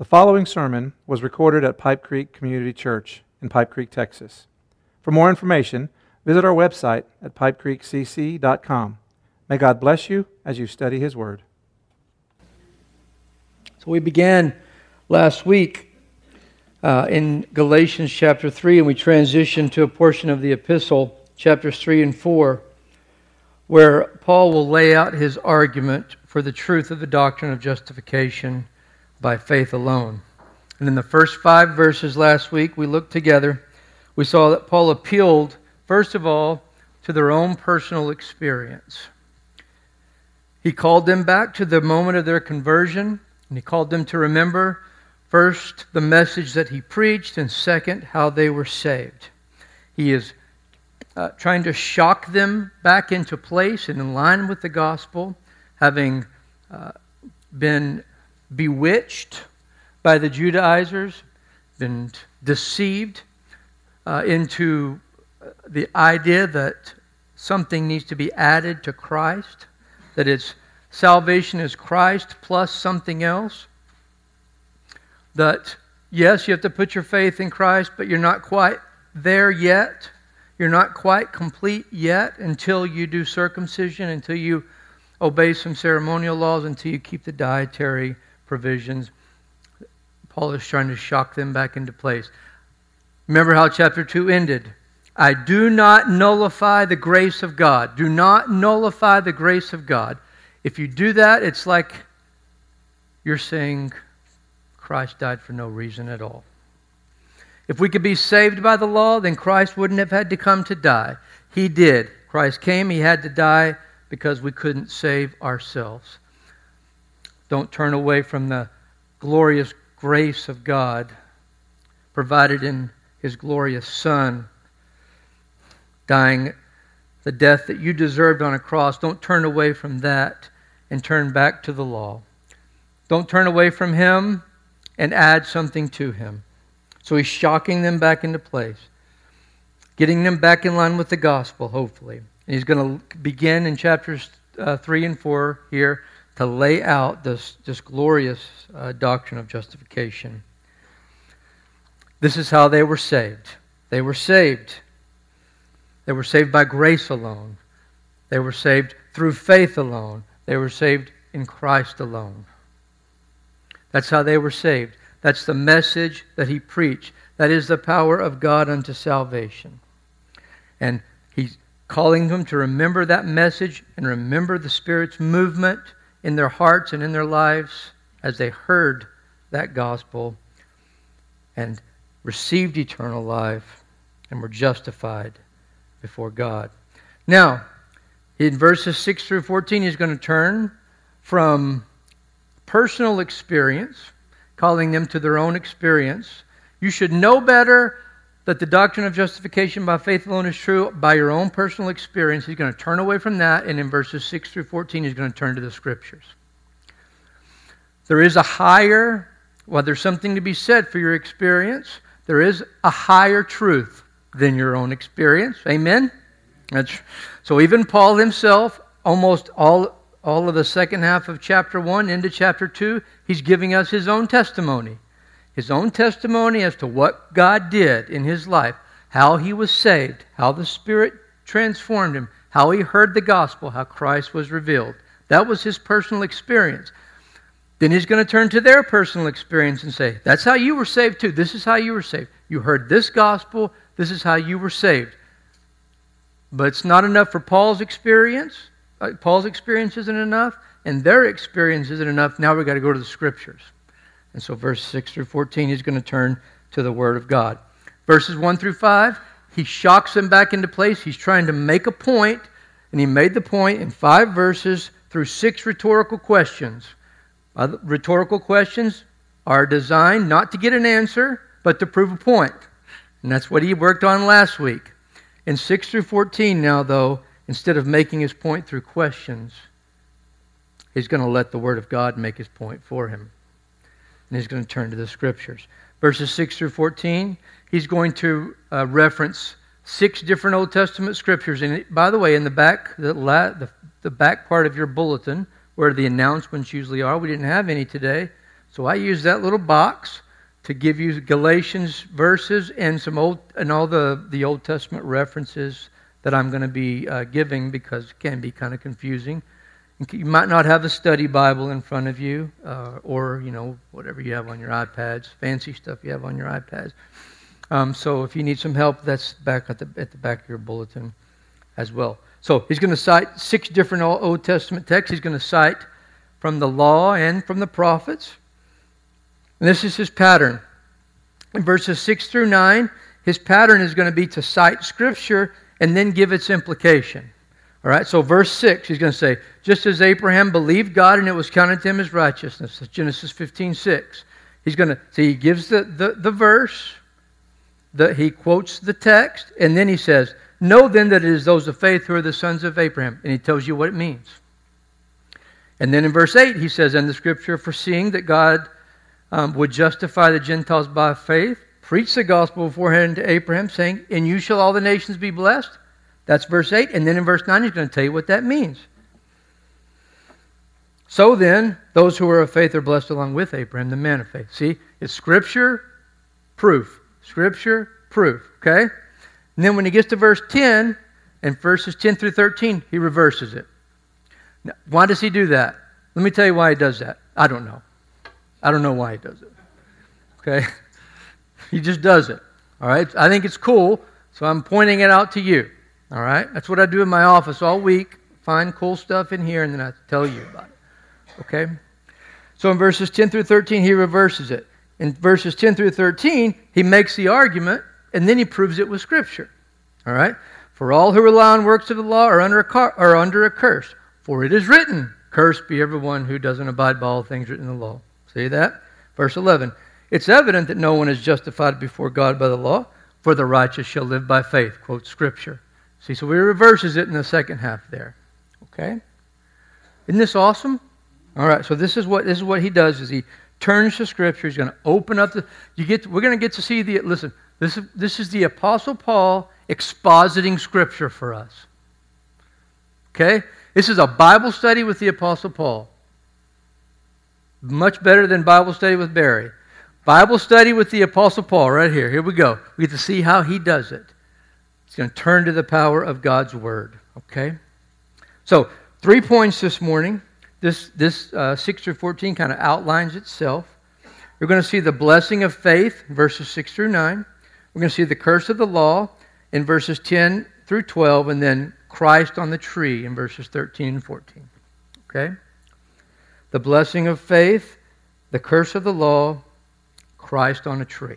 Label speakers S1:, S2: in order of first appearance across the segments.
S1: The following sermon was recorded at Pipe Creek Community Church in Pipe Creek, Texas. For more information, visit our website at pipecreekcc.com. May God bless you as you study His Word.
S2: So we began last week in Galatians chapter 3, and we transitioned to a portion of the epistle, chapters 3 and 4, where Paul will lay out his argument for the truth of the doctrine of justification by faith alone. And in the first 5 verses last week we looked together, we saw that Paul appealed, first of all, to their own personal experience. He called them back to the moment of their conversion, and he called them to remember, first, the message that he preached, and second, how they were saved. He is trying to shock them back into place and in line with the gospel, having been bewitched by the Judaizers, been deceived into the idea that something needs to be added to Christ, that it's salvation is Christ plus something else, that yes, you have to put your faith in Christ, but you're not quite there yet. You're not quite complete yet until you do circumcision, until you obey some ceremonial laws, until you keep the dietary provisions. Paul is trying to shock them back into place. Remember how chapter 2 ended. I do not nullify the grace of God. Do not nullify the grace of God. If you do that, it's like you're saying Christ died for no reason at all. If we could be saved by the law, then Christ wouldn't have had to come to die. He did. Christ came, He had to die because we couldn't save ourselves. Don't turn away from the glorious grace of God provided in His glorious Son, dying the death that you deserved on a cross. Don't turn away from that and turn back to the law. Don't turn away from Him and add something to Him. So He's shocking them back into place, getting them back in line with the gospel, hopefully. And He's going to begin in chapters 3 and 4 here to lay out this glorious doctrine of justification. This is how they were saved. They were saved. They were saved by grace alone. They were saved through faith alone. They were saved in Christ alone. That's how they were saved. That's the message that he preached. That is the power of God unto salvation. And he's calling them to remember that message and remember the Spirit's movement in their hearts and in their lives as they heard that gospel and received eternal life and were justified before God. Now, in verses 6 through 14, he's going to turn from personal experience, calling them to their own experience. You should know better that the doctrine of justification by faith alone is true by your own personal experience. He's going to turn away from that, and in verses 6 through 14, he's going to turn to the Scriptures. There is a higher, well, there's something to be said for your experience. There is a higher truth than your own experience. Amen? So even Paul himself, almost all of the second half of chapter 1 into chapter 2, he's giving us his own testimony. His own testimony as to what God did in his life, how he was saved, how the Spirit transformed him, how he heard the gospel, how Christ was revealed. That was his personal experience. Then he's going to turn to their personal experience and say, that's how you were saved too. This is how you were saved. You heard this gospel. This is how you were saved. But it's not enough for Paul's experience. Paul's experience isn't enough, and their experience isn't enough. Now we've got to go to the Scriptures. And so verse 6 through 14, he's going to turn to the Word of God. Verses 1 through 5, he shocks them back into place. He's trying to make a point, and he made the point in 5 verses through 6 rhetorical questions. Rhetorical questions are designed not to get an answer, but to prove a point. And that's what he worked on last week. In 6 through 14 now, though, instead of making his point through questions, he's going to let the Word of God make his point for him. And he's going to turn to the Scriptures. Verses 6 through 14, he's going to reference 6 different Old Testament Scriptures. And by the way, in the back, the back part of your bulletin, where the announcements usually are, we didn't have any today. So I use that little box to give you Galatians verses and all the Old Testament references that I'm going to be giving, because it can be kind of confusing. You might not have a study Bible in front of you, or whatever you have on your iPads, fancy stuff you have on your iPads. So if you need some help, that's back at the back of your bulletin as well. So he's going to cite 6 different Old Testament texts. He's going to cite from the law and from the prophets. And this is his pattern. In verses 6 through 9, his pattern is going to be to cite Scripture and then give its implication. All right, so verse 6, he's going to say, just as Abraham believed God and it was counted to him as righteousness. That's Genesis 15:6. He's going to, so he gives the verse, he quotes the text, and then he says, know then that it is those of faith who are the sons of Abraham. And he tells you what it means. And then in verse 8, he says, and the Scripture, foreseeing that God would justify the Gentiles by faith, preached the gospel beforehand to Abraham, saying, in you shall all the nations be blessed. That's verse 8. And then in verse 9, he's going to tell you what that means. So then, those who are of faith are blessed along with Abraham, the man of faith. See, it's Scripture, proof. Scripture, proof. Okay? And then when he gets to verse 10, and verses 10 through 13, he reverses it. Now, why does he do that? Let me tell you why he does that. I don't know. I don't know why he does it. Okay? He just does it. All right? I think it's cool, so I'm pointing it out to you. All right? That's what I do in my office all week. Find cool stuff in here, and then I tell you about it. Okay? So in verses 10 through 13, he reverses it. In verses 10 through 13, he makes the argument, and then he proves it with Scripture. All right? For all who rely on works of the law are under a curse. For it is written, cursed be everyone who doesn't abide by all things written in the law. See that? Verse 11. It's evident that no one is justified before God by the law, for the righteous shall live by faith. Quote Scripture. See, so he reverses it in the second half there. Okay? Isn't this awesome? All right, so this is what he does, is he turns to Scripture. He's going to open up we're going to get to see this is the Apostle Paul expositing Scripture for us. Okay? This is a Bible study with the Apostle Paul. Much better than Bible study with Barry. Bible study with the Apostle Paul right here. Here we go. We get to see how he does it. He's going to turn to the power of God's Word. Okay? So, 3 points this morning. This 6 through 14 kind of outlines itself. We're going to see the blessing of faith, verses 6 through 9. We're going to see the curse of the law in verses 10 through 12, and then Christ on the tree in verses 13 and 14. Okay? The blessing of faith, the curse of the law, Christ on a tree.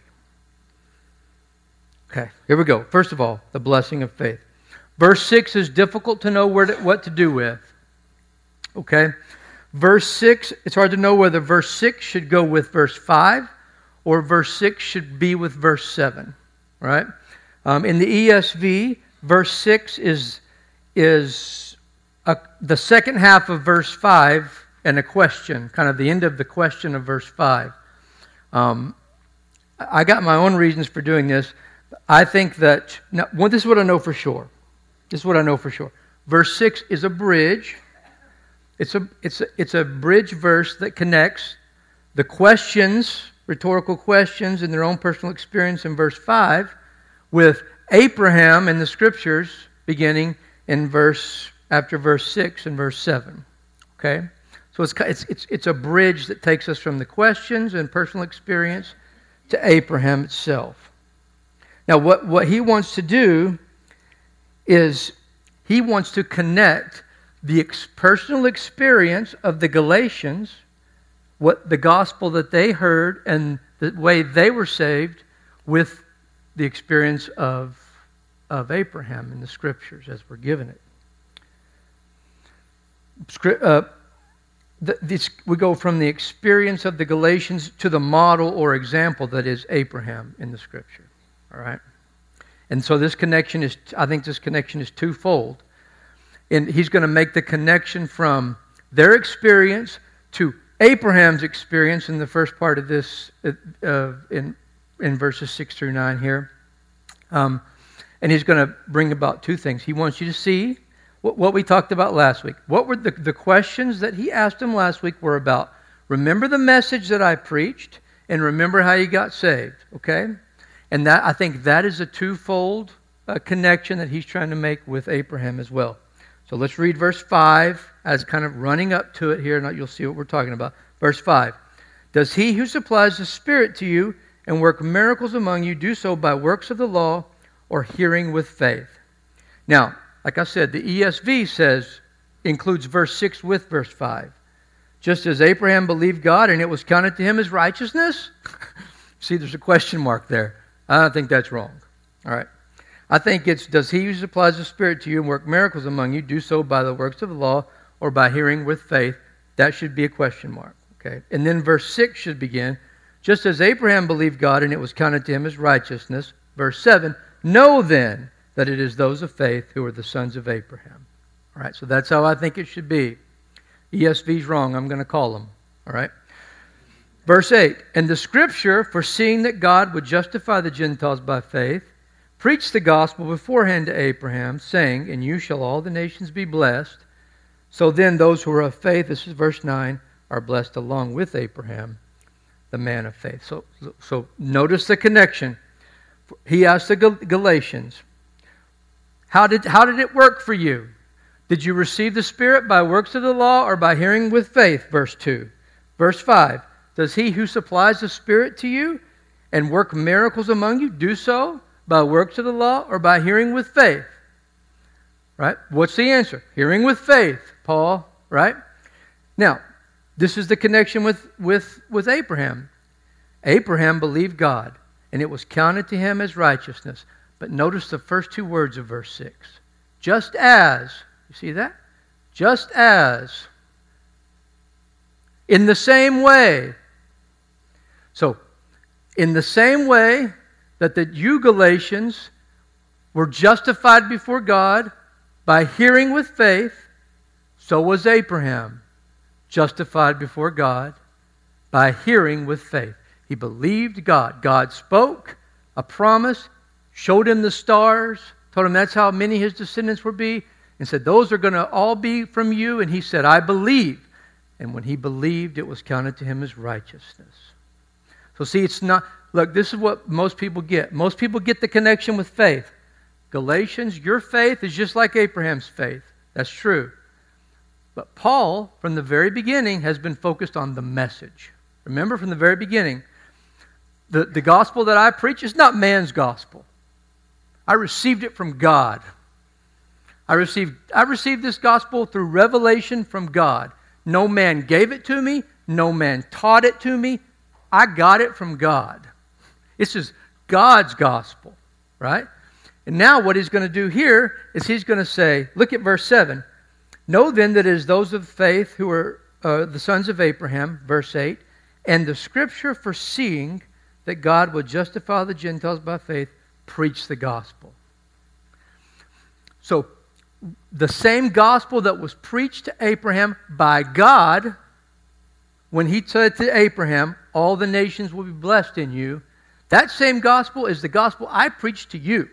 S2: Okay, here we go. First of all, the blessing of faith. Verse 6 is difficult to know what to do with. Okay? Verse 6, it's hard to know whether verse 6 should go with verse 5 or verse 6 should be with verse 7. Right? In the ESV, verse 6 is the second half of verse 5 and a question, kind of the end of the question of verse 5. I got my own reasons for doing this. I think that, this is what I know for sure. Verse 6 is a bridge. It's a bridge verse that connects the questions, rhetorical questions in their own personal experience in verse 5 with Abraham in the Scriptures beginning in after verse 6 and verse 7. Okay? So it's a bridge that takes us from the questions and personal experience to Abraham itself. Now, what he wants to do is he wants to connect the personal experience of the Galatians, what the gospel that they heard and the way they were saved, with the experience of Abraham in the Scriptures as we're given it. We go from the experience of the Galatians to the model or example that is Abraham in the Scripture. All right? And so I think this connection is twofold. And he's going to make the connection from their experience to Abraham's experience in the first part of this, in verses 6 through 9 here. And he's going to bring about two things. He wants you to see what we talked about last week. What were the questions that he asked him last week were about Remember the message that I preached, and remember how you got saved, okay? And I think that is a twofold connection that he's trying to make with Abraham as well. So let's read verse 5 as kind of running up to it here, and you'll see what we're talking about. Verse 5. Does he who supplies the Spirit to you and work miracles among you do so by works of the law or hearing with faith? Now, like I said, the ESV says, includes verse 6 with verse 5. Just as Abraham believed God and it was counted to him as righteousness. See, there's a question mark there. I don't think that's wrong. All right. I think it's, does he who supplies the Spirit to you and work miracles among you do so by the works of the law or by hearing with faith? That should be a question mark. Okay. And then verse 6 should begin, just as Abraham believed God and it was counted to him as righteousness. Verse 7, know then that it is those of faith who are the sons of Abraham. All right, so that's how I think it should be. ESV's wrong, I'm going to call them. All right. Verse 8, and the Scripture, foreseeing that God would justify the Gentiles by faith, preached the gospel beforehand to Abraham, saying, in you shall all the nations be blessed. So then those who are of faith, this is verse 9, are blessed along with Abraham, the man of faith. So notice the connection. He asked the Galatians, how did it work for you? Did you receive the Spirit by works of the law or by hearing with faith? Verse 2. Verse 5. Does he who supplies the Spirit to you and work miracles among you do so by works of the law or by hearing with faith? Right? What's the answer? Hearing with faith, Paul. Right? Now, this is the connection with Abraham. Abraham believed God, and it was counted to him as righteousness. But notice the first two words of verse 6. Just as, you see that? Just as, in the same way. So, in the same way that you Galatians were justified before God by hearing with faith, so was Abraham justified before God by hearing with faith. He believed God. God spoke a promise, showed him the stars, told him that's how many his descendants would be, and said, those are going to all be from you. And he said, I believe. And when he believed, it was counted to him as righteousness. So see, it's not, look, this is what most people get. Most people get the connection with faith. Galatians, your faith is just like Abraham's faith. That's true. But Paul, from the very beginning, has been focused on the message. Remember, from the very beginning, the gospel that I preach is not man's gospel. I received it from God. I received this gospel through revelation from God. No man gave it to me. No man taught it to me. I got it from God. This is God's gospel, right? And now what he's going to do here is he's going to say, look at verse 7. Know then that it is those of faith who are the sons of Abraham, verse 8, and the Scripture foreseeing that God would justify the Gentiles by faith, preach the gospel. So, the same gospel that was preached to Abraham by God, when he said to Abraham, all the nations will be blessed in you, that same gospel is the gospel I preached to you.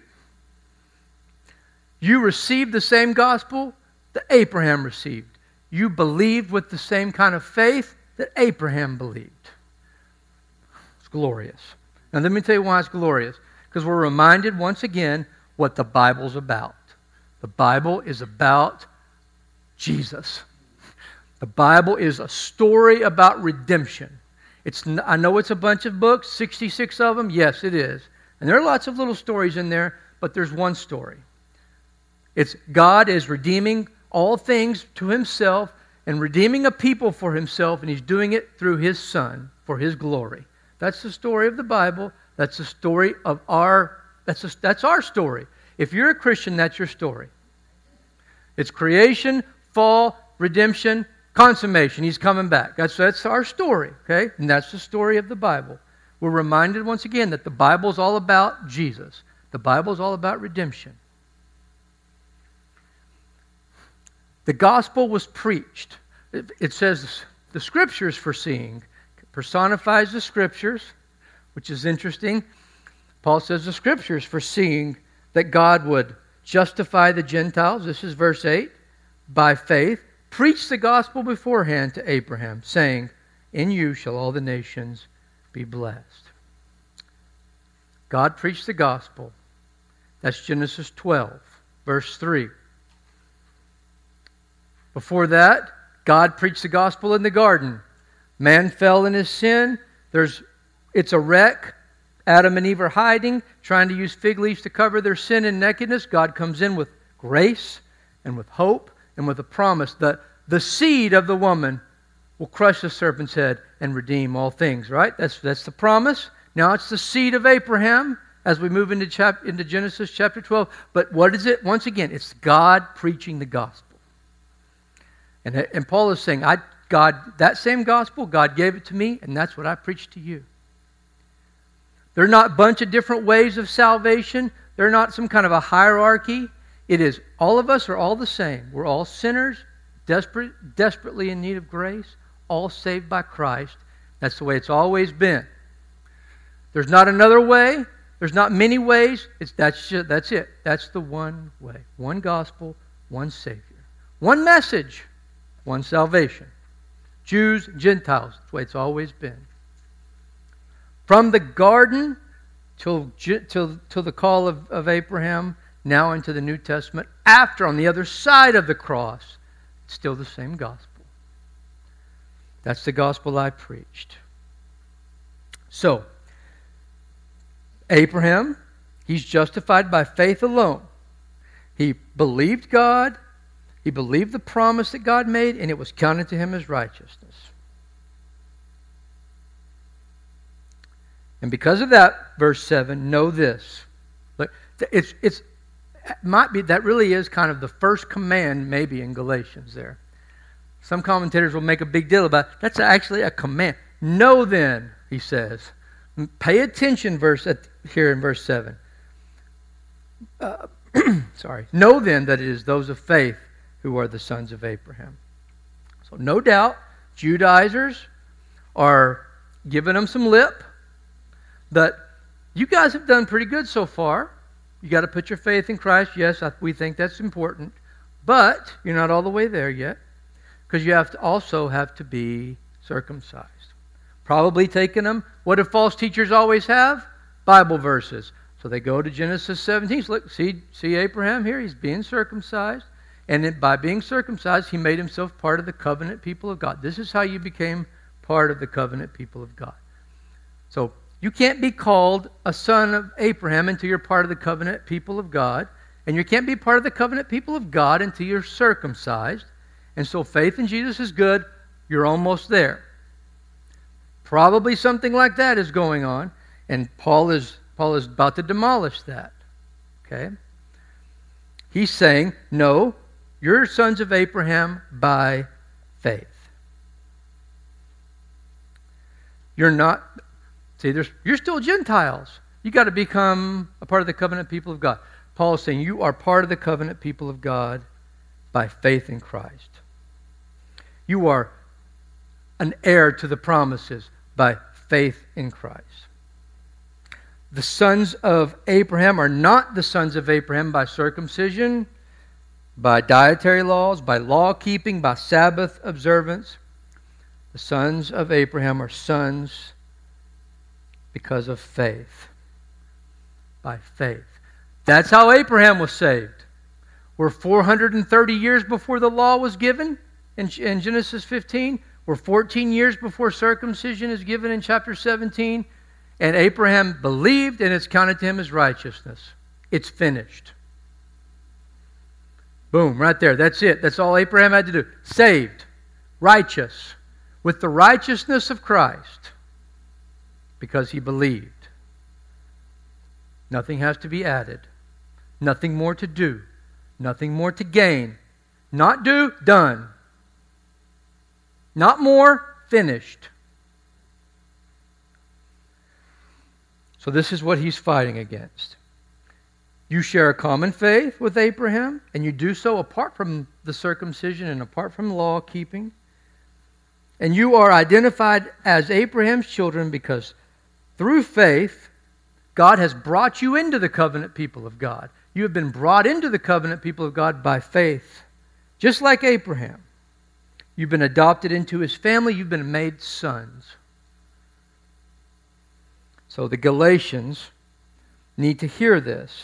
S2: You received the same gospel that Abraham received. You believed with the same kind of faith that Abraham believed. It's glorious. Now let me tell you why it's glorious. Because we're reminded once again what the Bible's about. The Bible is about Jesus. The Bible is a story about redemption. I know it's a bunch of books, 66 of them. Yes, it is. And there are lots of little stories in there, but there's one story. It's God is redeeming all things to himself and redeeming a people for himself, and he's doing it through his Son for his glory. That's the story of the Bible. That's the story of that's our story. If you're a Christian, that's your story. It's creation, fall, redemption, consummation. He's coming back. That's our story, okay? And that's the story of the Bible. We're reminded once again that the Bible's all about Jesus. The Bible's all about redemption. The gospel was preached. It says the Scriptures foreseeing personifies the Scriptures, which is interesting. Paul says the Scriptures foreseeing that God would justify the Gentiles, this is verse 8, by faith, preach the gospel beforehand to Abraham, saying, In you shall all the nations be blessed. God preached the gospel. That's Genesis 12, verse 3. Before that, God preached the gospel in the garden. Man fell in his sin. It's a wreck. Adam and Eve are hiding, trying to use fig leaves to cover their sin and nakedness. God comes in with grace and with hope and with a promise that the seed of the woman will crush the serpent's head and redeem all things, right? That's the promise. Now it's the seed of Abraham as we move into Genesis chapter 12. But what is it? Once again, it's God preaching the gospel. And Paul is saying, that same gospel, God gave it to me, and that's what I preach to you. They're not a bunch of different ways of salvation. They're not some kind of a hierarchy. It is all of us are all the same. We're all sinners, desperately in need of grace, all saved by Christ. That's the way it's always been. There's not another way. There's not many ways. That's it. That's the one way. One gospel, one Savior. One message, one salvation. Jews, Gentiles. That's the way it's always been. From the garden till the call of Abraham, now into the New Testament, after, on the other side of the cross, it's still the same gospel. That's the gospel I preached. So, Abraham, he's justified by faith alone. He believed God, he believed the promise that God made, and it was counted to him as righteousness. And because of that, verse 7, know this. Look, it might be, that really is kind of the first command maybe in Galatians there. Some commentators will make a big deal about it. That's actually a command. Know then, he says. Pay attention here in verse 7. Know then that it is those of faith who are the sons of Abraham. So no doubt, Judaizers are giving them some lip. That you guys have done pretty good so far. You got to put your faith in Christ. Yes, we think that's important. But you're not all the way there yet. Because you also have to be circumcised. Probably taking them. What do false teachers always have? Bible verses. So they go to Genesis 17. Look, see Abraham here? He's being circumcised. And by being circumcised, he made himself part of the covenant people of God. This is how you became part of the covenant people of God. So you can't be called a son of Abraham until you're part of the covenant people of God. And you can't be part of the covenant people of God until you're circumcised. And so faith in Jesus is good. You're almost there. Probably something like that is going on. And Paul is about to demolish that. Okay? He's saying, no, you're sons of Abraham by faith. You're not... See, you're still Gentiles. You got to become a part of the covenant people of God. Paul is saying you are part of the covenant people of God by faith in Christ. You are an heir to the promises by faith in Christ. The sons of Abraham are not the sons of Abraham by circumcision, by dietary laws, by law keeping, by Sabbath observance. The sons of Abraham are sons because of faith. By faith. That's how Abraham was saved. We're 430 years before the law was given in Genesis 15. We're 14 years before circumcision is given in chapter 17. And Abraham believed, and it's counted to him as righteousness. It's finished. Boom, right there. That's it. That's all Abraham had to do. Saved. Righteous. With the righteousness of Christ. Because he believed. Nothing has to be added. Nothing more to do. Nothing more to gain. Not do, done. Not more, finished. So this is what he's fighting against. You share a common faith with Abraham, and you do so apart from the circumcision and apart from law keeping. And you are identified as Abraham's children because through faith, God has brought you into the covenant people of God. You have been brought into the covenant people of God by faith, just like Abraham. You've been adopted into His family. You've been made sons. So the Galatians need to hear this.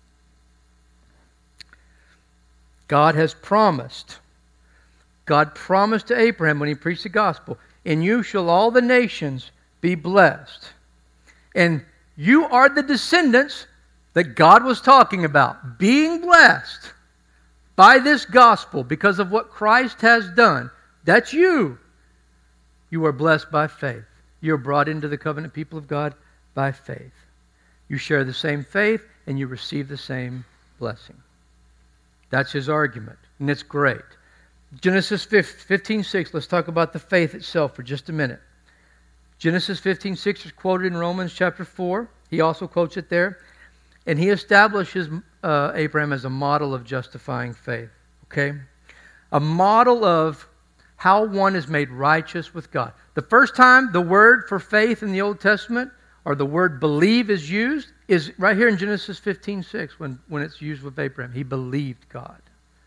S2: God has promised. God promised to Abraham when he preached the gospel, "In you shall all the nations be blessed." And you are the descendants that God was talking about, being blessed by this gospel because of what Christ has done. That's you. You are blessed by faith. You are brought into the covenant people of God by faith. You share the same faith and you receive the same blessing. That's his argument, and it's great. Genesis 15:6, let's talk about the faith itself for just a minute. Genesis 15:6 is quoted in Romans chapter 4. He also quotes it there. And he establishes Abraham as a model of justifying faith. Okay? A model of how one is made righteous with God. The first time the word for faith in the Old Testament, or the word believe, is used, is right here in Genesis 15:6 when it's used with Abraham. He believed God.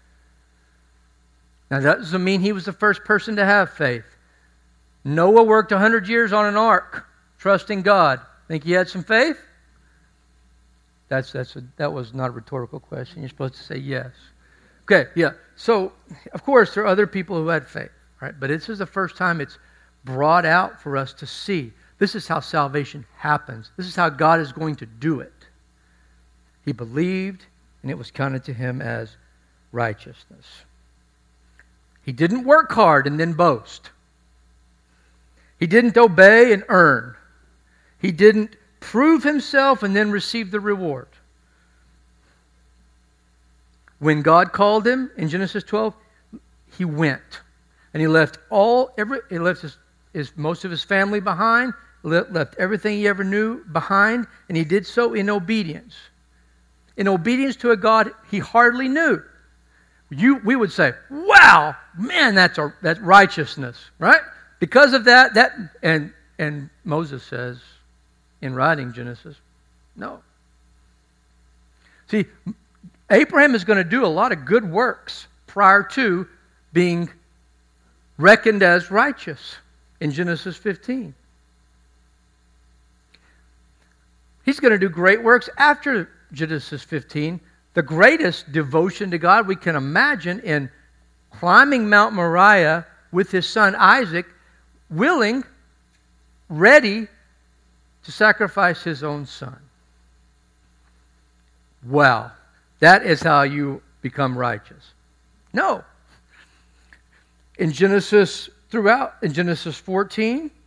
S2: Now that doesn't mean he was the first person to have faith. Noah worked 100 years on an ark, trusting God. Think he had some faith? That was not a rhetorical question. You're supposed to say yes. Okay, yeah. So, of course, there are other people who had faith, right? But this is the first time it's brought out for us to see. This is how salvation happens. This is how God is going to do it. He believed, and it was counted to him as righteousness. He didn't work hard and then boast. He didn't obey and earn. He didn't prove himself and then receive the reward. When God called him in Genesis 12, he went. And he left most of his family behind, left everything he ever knew behind, and he did so in obedience. In obedience to a God he hardly knew. We would say, wow, man, that's righteousness, right? Because of that and Moses says in writing Genesis, no. See, Abraham is going to do a lot of good works prior to being reckoned as righteous in Genesis 15. He's going to do great works after Genesis 15. The greatest devotion to God we can imagine in climbing Mount Moriah with his son Isaac, willing, ready to sacrifice his own son. Wow, that is how you become righteous. No. In Genesis 14,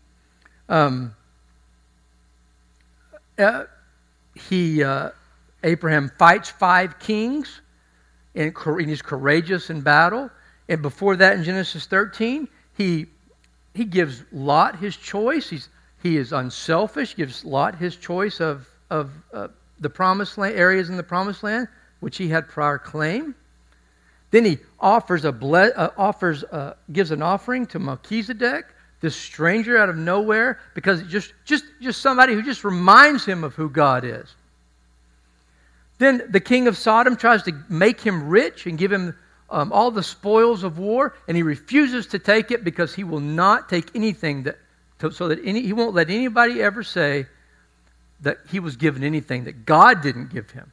S2: Abraham fights 5 kings, and he's courageous in battle. And before that, in Genesis 13, he gives Lot his choice. He is unselfish, gives Lot his choice of the promised land, areas in the promised land, which he had prior claim. Then he gives an offering to Melchizedek, this stranger out of nowhere, because just somebody who just reminds him of who God is. Then the king of Sodom tries to make him rich and give him all the spoils of war, and he refuses to take it because he will not take anything he won't let anybody ever say that he was given anything that God didn't give him.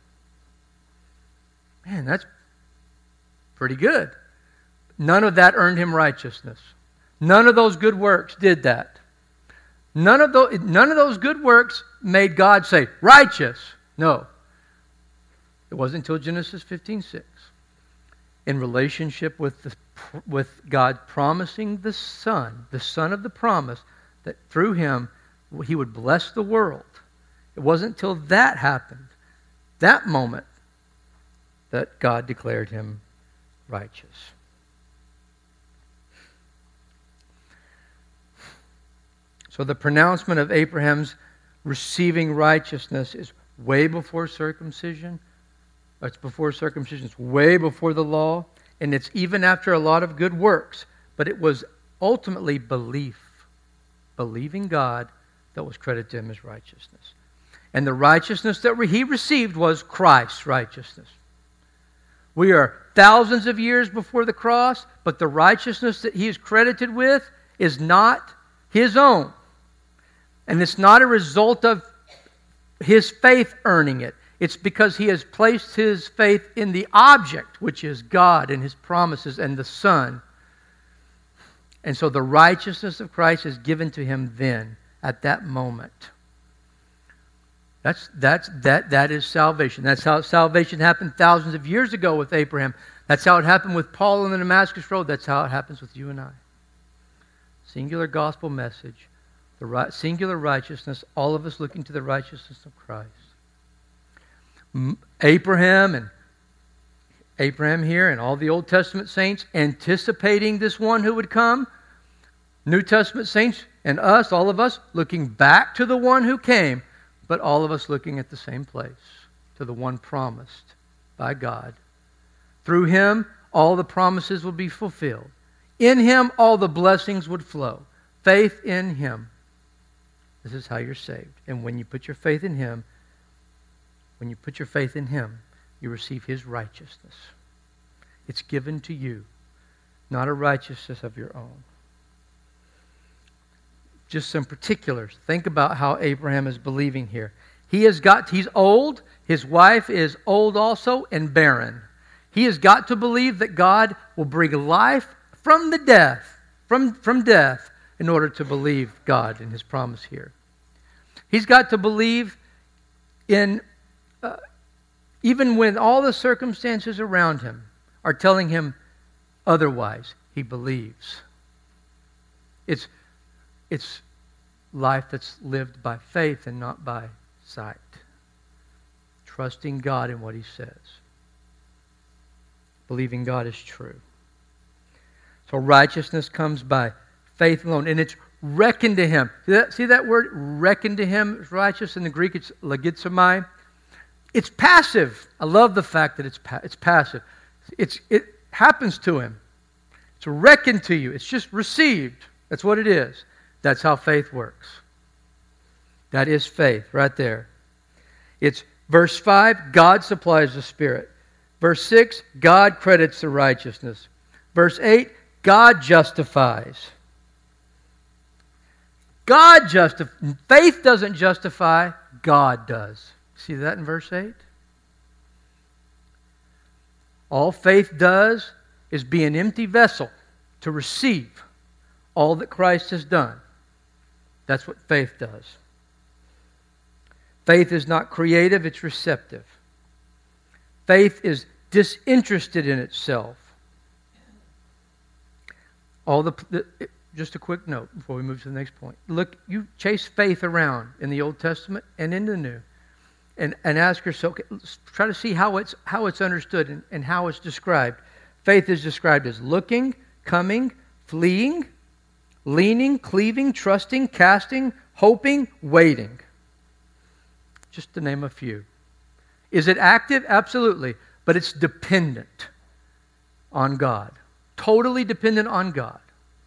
S2: Man, that's pretty good. None of that earned him righteousness. None of those good works did that. None of those good works made God say, righteous. No. It wasn't until Genesis 15:6. In relationship with God promising the Son of the promise, that through him he would bless the world. It wasn't until that happened, that moment, that God declared him righteous. So the pronouncement of Abraham's receiving righteousness is way before circumcision. It's before circumcision. It's way before the law. And it's even after a lot of good works. But it was ultimately believing God, that was credited to him as righteousness. And the righteousness that he received was Christ's righteousness. We are thousands of years before the cross, but the righteousness that he is credited with is not his own. And it's not a result of his faith earning it. It's because he has placed his faith in the object, which is God and his promises and the Son. And so the righteousness of Christ is given to him then, at that moment. That is salvation. That's how salvation happened thousands of years ago with Abraham. That's how it happened with Paul on the Damascus Road. That's how it happens with you and I. Singular gospel message. The singular righteousness, all of us looking to the righteousness of Christ. Abraham here and all the Old Testament saints anticipating this one who would come. New Testament saints and us, all of us, looking back to the one who came, but all of us looking at the same place, to the one promised by God. Through him, all the promises will be fulfilled. In him, all the blessings would flow. Faith in him. This is how you're saved. And when you put your faith in him, you receive his righteousness. It's given to you, not a righteousness of your own. Just some particulars. Think about how Abraham is believing here. He's old, his wife is old also, and barren. He has got to believe that God will bring life from death in order to believe God and his promise here. He's got to believe in, even when all the circumstances around him are telling him otherwise, he believes. It's life that's lived by faith and not by sight. Trusting God in what he says. Believing God is true. So righteousness comes by faith alone, and it's reckoned to him. See that word, reckoned to him, is righteous? In the Greek, it's logizomai. It's passive. I love the fact that it's passive. It happens to him. It's reckoned to you. It's just received. That's what it is. That's how faith works. That is faith right there. It's verse 5, God supplies the Spirit. Verse 6, God credits the righteousness. Verse 8, God justifies. Faith doesn't justify, God does. See that in verse 8? All faith does is be an empty vessel to receive all that Christ has done. That's what faith does. Faith is not creative, it's receptive. Faith is disinterested in itself. Just a quick note before we move to the next point. Look, you chase faith around in the Old Testament and in the New, and ask yourself, try to see how it's understood and how it's described. Faith is described as looking, coming, fleeing, leaning, cleaving, trusting, casting, hoping, waiting. Just to name a few. Is it active? Absolutely. But it's dependent on God. Totally dependent on God.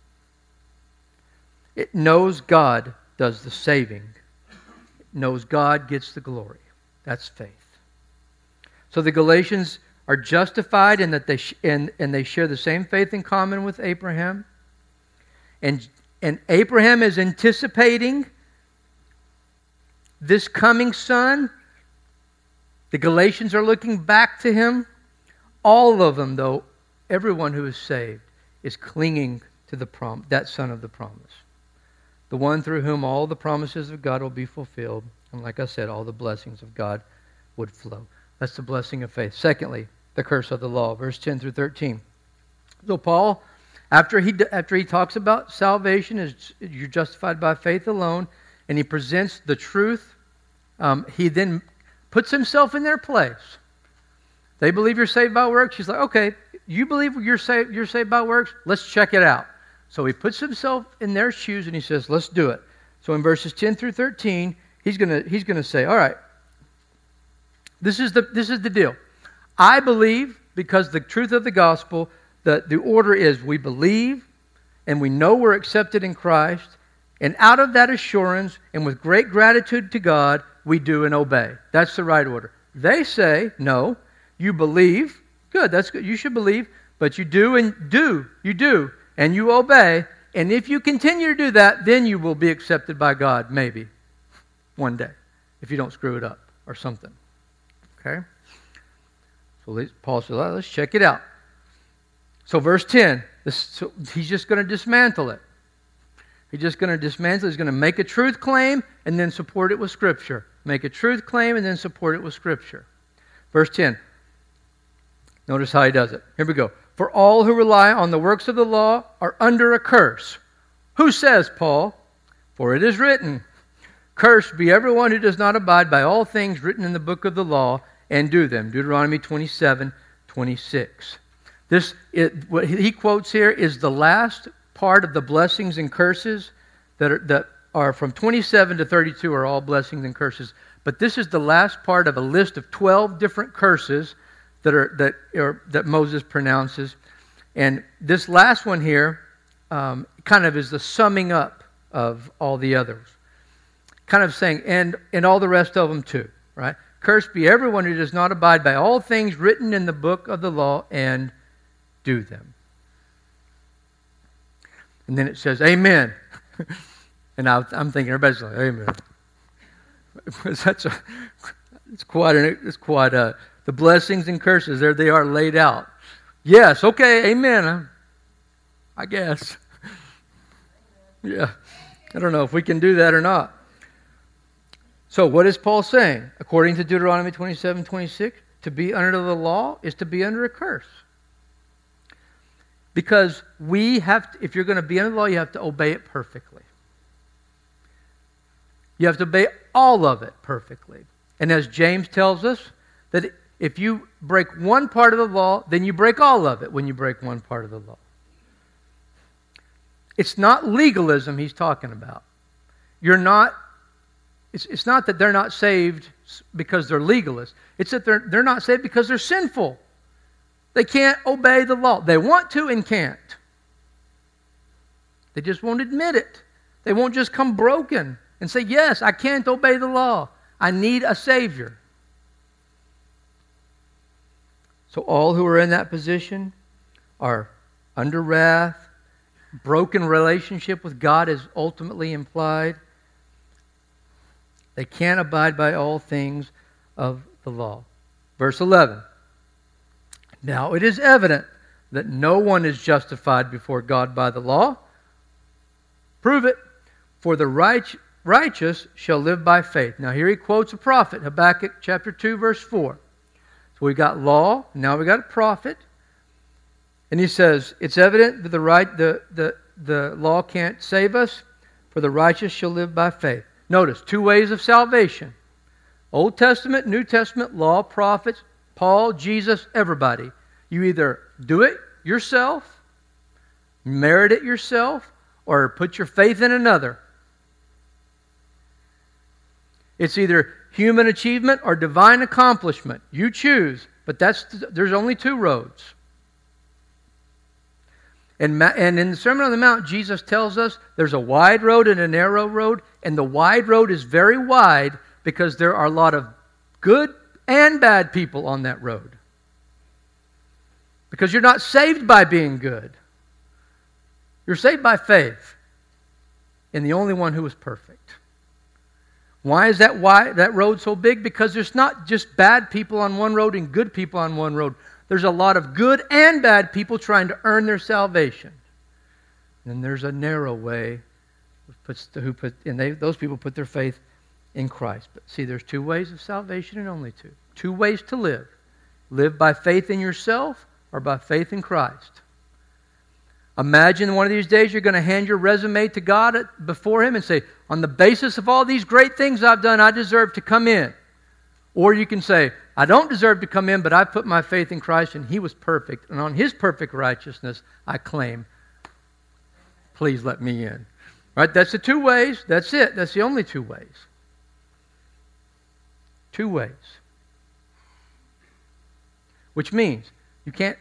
S2: It knows God does the saving. It knows God gets the glory. That's faith. So the Galatians are justified in that they share the same faith in common with Abraham. And Abraham is anticipating this coming son. The Galatians are looking back to him. All of them, though, everyone who is saved is clinging to that son of the promise. The one through whom all the promises of God will be fulfilled. And like I said, all the blessings of God would flow. That's the blessing of faith. Secondly, the curse of the law, verse 10 through 13. So Paul, after he talks about salvation, as you're justified by faith alone, and he presents the truth, he then puts himself in their place. They believe you're saved by works. He's like, okay, you believe you're saved by works? Let's check it out. So he puts himself in their shoes and he says, let's do it. So in verses 10 through 13, he's gonna say, all right, this is the deal. I believe, because the truth of the gospel, that the order is we believe and we know we're accepted in Christ, and out of that assurance and with great gratitude to God, we do and obey. That's the right order. They say, no, you believe, Good, that's good. You should believe, but you do, and you obey. And if you continue to do that, then you will be accepted by God, maybe, one day, if you don't screw it up or something. Okay? So Paul says, let's check it out. So verse 10, he's just going to dismantle it. He's just going to dismantle it. He's going to make a truth claim and then support it with Scripture. Make a truth claim and then support it with Scripture. Verse 10. Notice how he does it. Here we go. For all who rely on the works of the law are under a curse. Who says, Paul? For it is written, cursed be everyone who does not abide by all things written in the book of the law and do them. Deuteronomy 27:26. What he quotes here is the last part of the blessings and curses that are from 27 to 32 are all blessings and curses. But this is the last part of a list of 12 different curses that Moses pronounces. And this last one here kind of is the summing up of all the others. Kind of saying, and all the rest of them too, right? Cursed be everyone who does not abide by all things written in the book of the law and do them. And then it says, amen. And I'm thinking, everybody's like, amen. It's quite the blessings and curses, there they are laid out. Yes, okay, amen. I guess. Yeah. I don't know if we can do that or not. So what is Paul saying? According to Deuteronomy 27:26, to be under the law is to be under a curse. Because if you're going to be under the law, you have to obey it perfectly. You have to obey all of it perfectly. And as James tells us, that if you break one part of the law, then you break all of it when you break one part of the law. It's not legalism he's talking about. It's not that they're not saved because they're legalists. It's that they're not saved because they're sinful. They can't obey the law. They want to and can't. They just won't admit it. They won't just come broken and say, yes, I can't obey the law. I need a Savior. So all who are in that position are under wrath. Broken relationship with God is ultimately implied. They can't abide by all things of the law. Verse 11. Now it is evident that no one is justified before God by the law. Prove it. For the righteous shall live by faith. Now here he quotes a prophet, Habakkuk chapter 2, verse 4. So we got law, now we got a prophet. And he says, it's evident that the law can't save us, for the righteous shall live by faith. Notice, two ways of salvation. Old Testament, New Testament, law, prophets, Paul, Jesus, everybody. You either do it yourself, merit it yourself, or put your faith in another. It's either human achievement or divine accomplishment. You choose, but there's only two roads. And in the Sermon on the Mount, Jesus tells us there's a wide road and a narrow road, and the wide road is very wide because there are a lot of good and bad people on that road. Because you're not saved by being good. You're saved by faith in the only one who is perfect. Why is that road so big? Because there's not just bad people on one road and good people on one road. There's a lot of good and bad people trying to earn their salvation. And then there's a narrow way, those people put their faith in Christ. But see, there's two ways of salvation and only two. Two ways to live. Live by faith in yourself or by faith in Christ. Imagine one of these days you're going to hand your resume to God before Him and say, on the basis of all these great things I've done, I deserve to come in. Or you can say, I don't deserve to come in, but I put my faith in Christ and He was perfect. And on His perfect righteousness, I claim, please let me in. Right? That's the two ways. That's it. That's the only two ways. Two ways. Which means you can't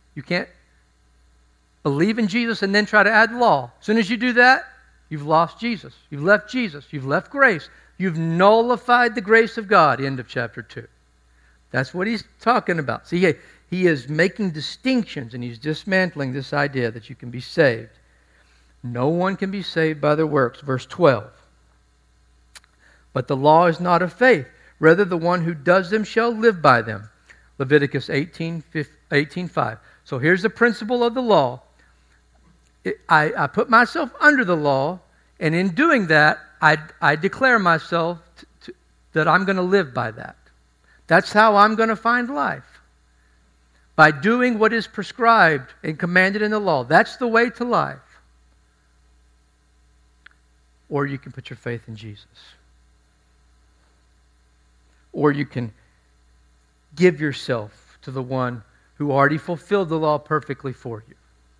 S2: believe in Jesus and then try to add law. As soon as you do that, you've lost Jesus. You've left Jesus. You've left grace. You've nullified the grace of God. End of chapter 2. That's what he's talking about. See, he is making distinctions, and he's dismantling this idea that you can be saved. No one can be saved by their works. Verse 12. But the law is not of faith. Rather, the one who does them shall live by them. Leviticus 18:5. So here's the principle of the law. I put myself under the law, and in doing that, I declare myself that I'm going to live by that. That's how I'm going to find life. By doing what is prescribed and commanded in the law. That's the way to life. Or you can put your faith in Jesus. Or you can give yourself to the one who already fulfilled the law perfectly for you.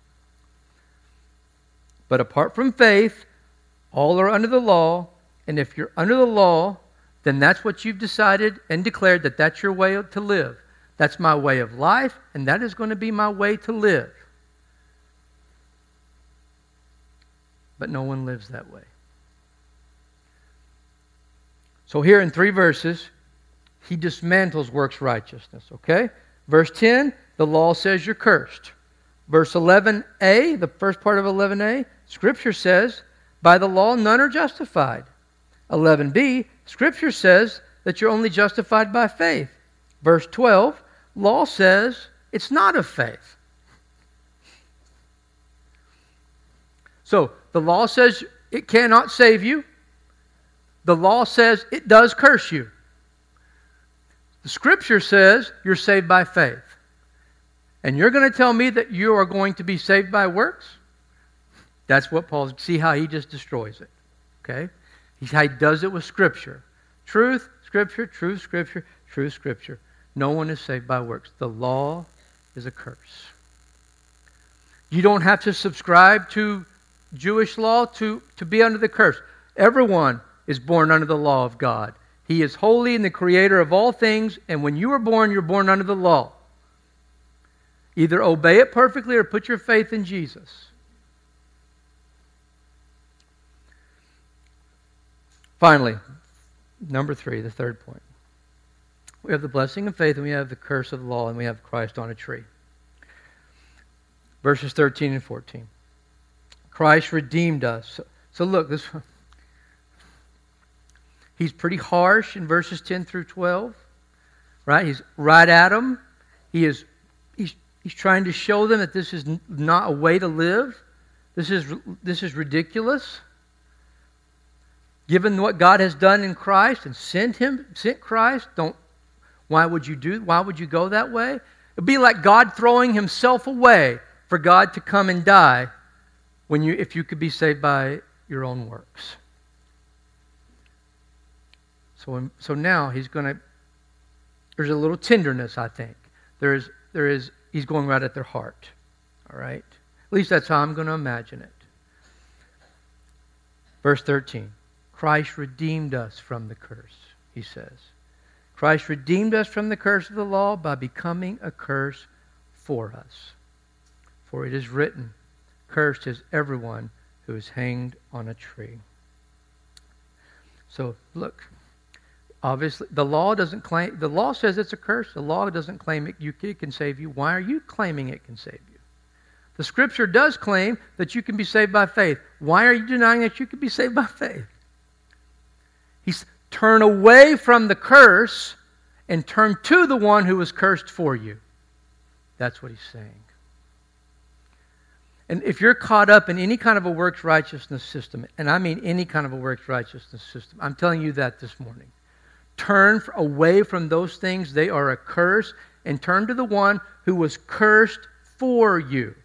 S2: But apart from faith, all are under the law, and if you're under the law, then that's what you've decided and declared that that's your way to live. That's my way of life, and that is going to be my way to live. But no one lives that way. So here in 3 verses, he dismantles works righteousness, okay? Verse 10, the law says you're cursed. Verse 11a, the first part of 11a, Scripture says, by the law none are justified. 11b, Scripture says that you're only justified by faith. Verse 12, law says it's not of faith. So, the law says it cannot save you. The law says it does curse you. The Scripture says you're saved by faith. And you're going to tell me that you are going to be saved by works? That's what Paul, see how he just destroys it. Okay? How he does it with Scripture. Truth, Scripture, truth, Scripture, truth, Scripture. No one is saved by works. The law is a curse. You don't have to subscribe to Jewish law to be under the curse. Everyone is born under the law of God. He is holy and the creator of all things, and when you are born, you're born under the law. Either obey it perfectly or put your faith in Jesus. Finally, number 3, the third point. We have the blessing of faith and we have the curse of the law and we have Christ on a tree. Verses 13 and 14. Christ redeemed us. So look, he's pretty harsh in verses 10 through 12. Right? He's right at them. He's trying to show them that this is not a way to live. This is ridiculous. Given what God has done in Christ and sent Christ, why would you go that way? It'd be like God throwing himself away for God to come and die if you could be saved by your own works. So now he's there's a little tenderness, I think. He's going right at their heart. All right? At least that's how I'm going to imagine it. Verse 13. Christ redeemed us from the curse, he says. Christ redeemed us from the curse of the law by becoming a curse for us. For it is written, cursed is everyone who is hanged on a tree. So, look, obviously, the law says it's a curse. The law doesn't claim it can save you. Why are you claiming it can save you? The Scripture does claim that you can be saved by faith. Why are you denying that you can be saved by faith? He's turn away from the curse and turn to the one who was cursed for you. That's what he's saying. And if you're caught up in any kind of a works righteousness system, and I mean any kind of a works righteousness system, I'm telling you that this morning. Turn away from those things. They are a curse. And turn to the one who was cursed for you.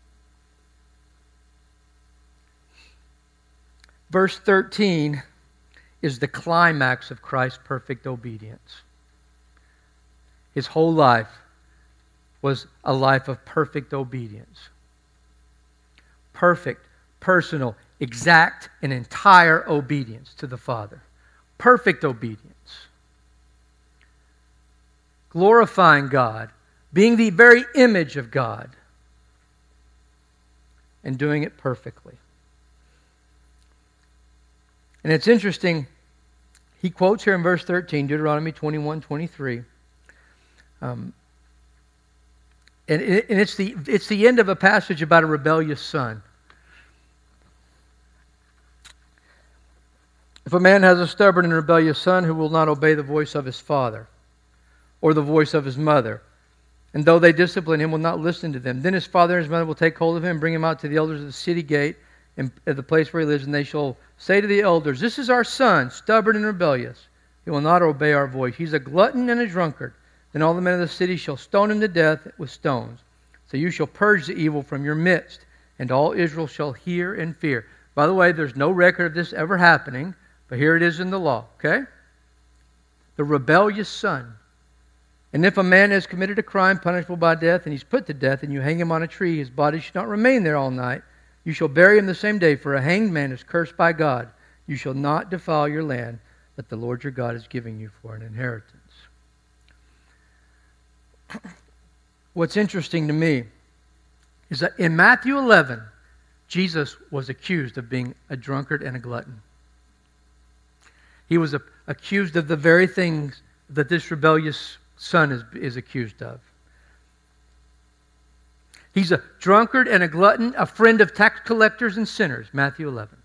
S2: Verse 13 is the climax of Christ's perfect obedience. His whole life was a life of perfect obedience. Perfect, personal, exact, and entire obedience to the Father. Perfect obedience. Glorifying God, being the very image of God, and doing it perfectly. And it's interesting, he quotes here in verse 13, Deuteronomy 21:23. And it's the end of a passage about a rebellious son. If a man has a stubborn and rebellious son who will not obey the voice of his father or the voice of his mother, and though they discipline him, will not listen to them, then his father and his mother will take hold of him and bring him out to the elders of the city gate and at the place where he lives, and they shall say to the elders, "This is our son, stubborn and rebellious. He will not obey our voice. He's a glutton and a drunkard." Then all the men of the city shall stone him to death with stones. So you shall purge the evil from your midst, and all Israel shall hear and fear. By the way, there's no record of this ever happening, but here it is in the law, okay? The rebellious son. And if a man has committed a crime punishable by death, and he's put to death, and you hang him on a tree, his body shall not remain there all night. You shall bury him the same day, for a hanged man is cursed by God. You shall not defile your land that the Lord your God is giving you for an inheritance. What's interesting to me is that in Matthew 11, Jesus was accused of being a drunkard and a glutton. He was accused of the very things that this rebellious son is accused of. He's a drunkard and a glutton, a friend of tax collectors and sinners, Matthew 11.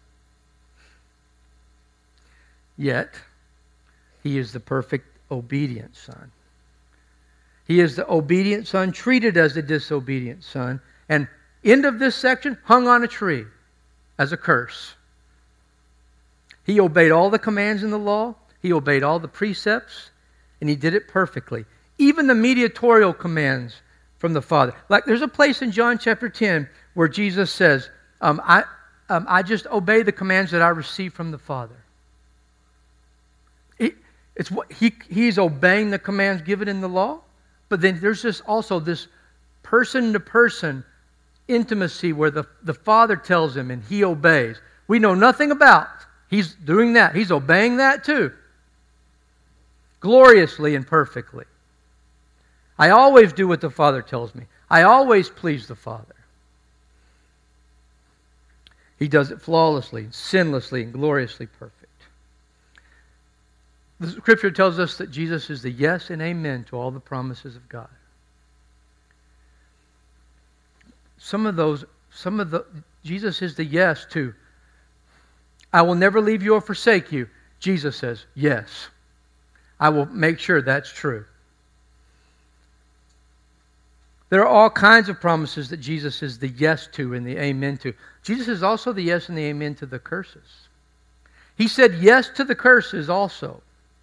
S2: Yet, he is the perfect obedient son. He is the obedient son, treated as a disobedient son, and end of this section, hung on a tree as a curse. He obeyed all the commands in the law. He obeyed all the precepts, and he did it perfectly. Even the mediatorial commands from the Father. Like there's a place in John chapter 10 where Jesus says, I just obey the commands that I received from the Father. He's obeying the commands given in the law, but then there's also this person-to-person intimacy where the Father tells him and he obeys. We know nothing about. He's doing that. He's obeying that too. Gloriously and perfectly. I always do what the Father tells me. I always please the Father. He does it flawlessly, sinlessly, and gloriously perfect. The Scripture tells us that Jesus is the yes and amen to all the promises of God. Jesus is the yes to, I will never leave you or forsake you. Jesus says, yes. I will make sure that's true. There are all kinds of promises that Jesus is the yes to and the amen to. Jesus is also the yes and the amen to the curses. He said yes to the curses also.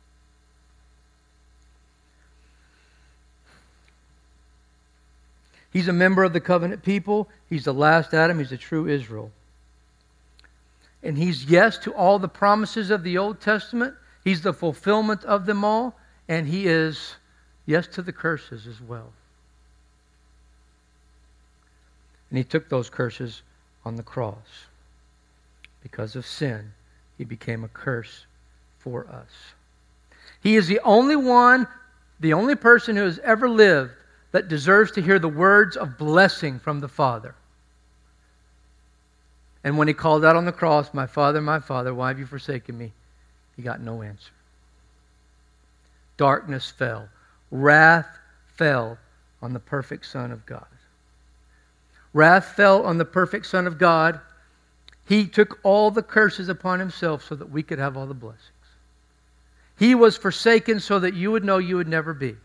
S2: He's a member of the covenant people. He's the last Adam. He's the true Israel. And he's yes to all the promises of the Old Testament. He's the fulfillment of them all. And he is yes to the curses as well. And he took those curses on the cross. Because of sin, he became a curse for us. He is the only one, the only person who has ever lived that deserves to hear the words of blessing from the Father. And when he called out on the cross, my Father, why have you forsaken me? He got no answer. Darkness fell. Wrath fell on the perfect Son of God. Wrath fell on the perfect Son of God. He took all the curses upon himself so that we could have all the blessings. He was forsaken so that you would know you would never be.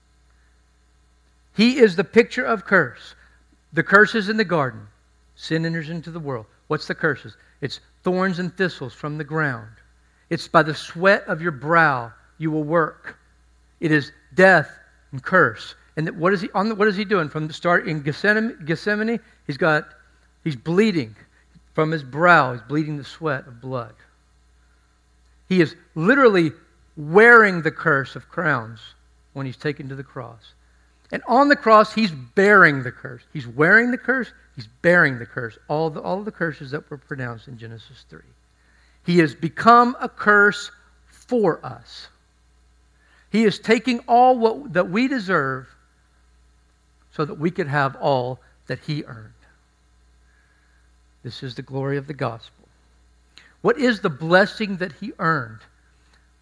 S2: He is the picture of curse. The curse is in the garden. Sin enters into the world. What's the curses? It's thorns and thistles from the ground. It's by the sweat of your brow you will work. It is death and curse. And what is he doing? From the start in Gethsemane, he's bleeding from his brow. He's bleeding the sweat of blood. He is literally wearing the curse of crowns when he's taken to the cross. And on the cross, he's bearing the curse. He's wearing the curse. He's bearing the curse. All the curses that were pronounced in Genesis 3. He has become a curse for us. He is taking all that we deserve so that we could have all that he earned. This is the glory of the gospel. What is the blessing that he earned?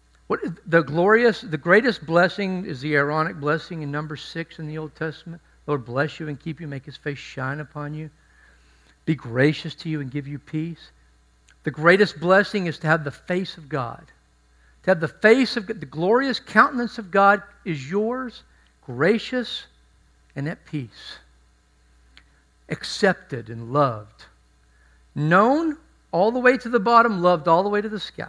S2: The greatest blessing is the Aaronic blessing in Numbers 6 in the Old Testament. Lord bless you and keep you, make his face shine upon you, be gracious to you and give you peace. The greatest blessing is to have the face of God. To have the face of God, the glorious countenance of God is yours, gracious and at peace. Accepted and loved. Known all the way to the bottom, loved all the way to the sky.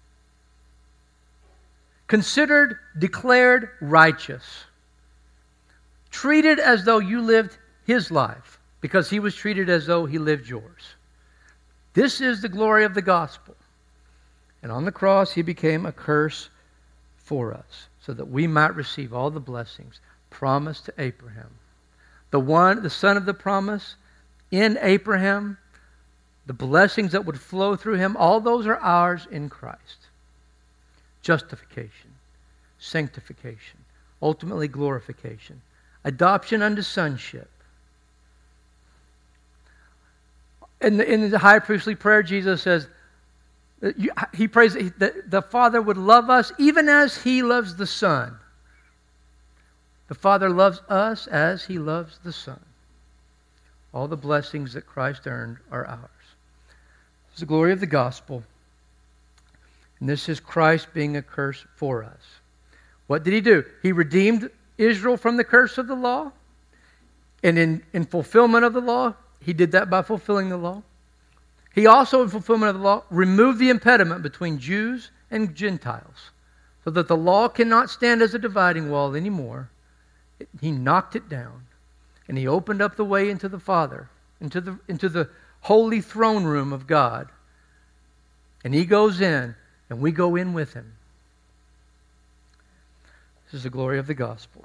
S2: Considered, declared righteous. Treated as though you lived his life, because he was treated as though he lived yours. This is the glory of the gospel. And on the cross, he became a curse for us, so that we might receive all the blessings promised to Abraham. The son of the promise in Abraham, the blessings that would flow through him, all those are ours in Christ. Justification, sanctification, ultimately glorification, adoption unto sonship. In the high priestly prayer, Jesus says, he prays that the Father would love us even as he loves the Son. The Father loves us as he loves the Son. All the blessings that Christ earned are ours. This is the glory of the gospel. And this is Christ being a curse for us. What did he do? He redeemed Israel from the curse of the law. And in fulfillment of the law, he did that by fulfilling the law. He also, in fulfillment of the law, removed the impediment between Jews and Gentiles, so that the law cannot stand as a dividing wall anymore. He knocked it down, and he opened up the way into the Father, into the holy throne room of God. And he goes in, and we go in with him. This is the glory of the gospel.